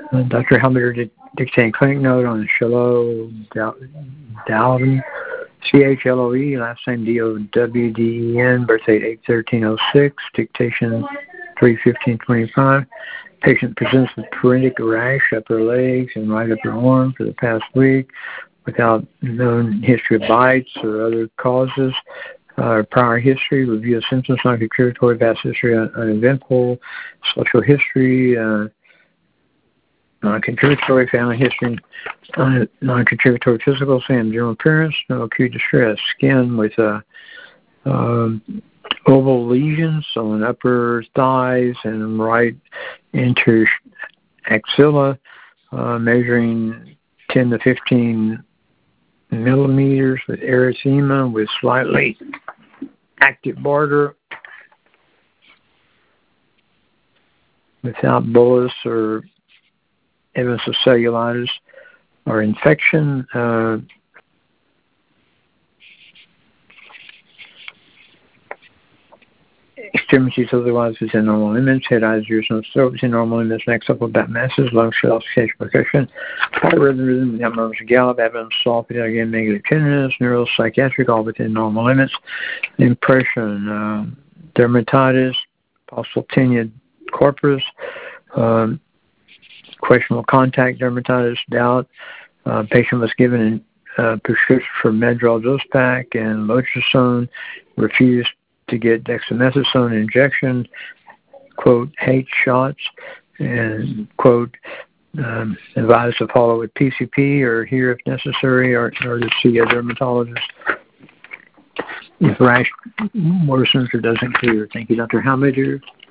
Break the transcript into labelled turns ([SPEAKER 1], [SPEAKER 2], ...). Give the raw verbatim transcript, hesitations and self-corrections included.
[SPEAKER 1] Uh, Doctor Helmeter did dictate clinic note on Chloe Dowden, C H L O E, last name D O W D E N, birth date eight thirteen oh six, dictation three fifteen twenty-five. Patient presents with pruritic rash, upper legs and right upper arm for the past week without known history of bites or other causes. Uh, prior history, review of symptoms, non-contributory, vast history, un- uneventful, social history, uh, non-contributory, family history, uh, non-contributory physical, same general appearance, no acute distress, skin with uh, um, oval lesions on upper thighs and right interior axilla, uh, measuring ten to fifteen millimeters with erythema with slightly active border, without bullous or evidence of cellulitis or infection. Uh, extremities otherwise within normal limits, head, eyes, ears, nose, throat within normal limits, neck, supple, back masses, lung, shell, case, percussion, heart rhythm, rhythm, without murmurs or gallop, evidence, soft, without again, negative tenderness, neural, psychiatric, all within normal limits, impression, uh, dermatitis, possible tinea corpus, um, questionable contact dermatitis, doubt. Uh, patient was given a uh, prescription for Medrol dose pack and Lotrasone, refused to get dexamethasone injection, quote, hate shots, and, quote, um, advised to follow with P C P or here if necessary, or, or to see a dermatologist if rash worsens or doesn't clear. Thank you, Doctor Helmeter.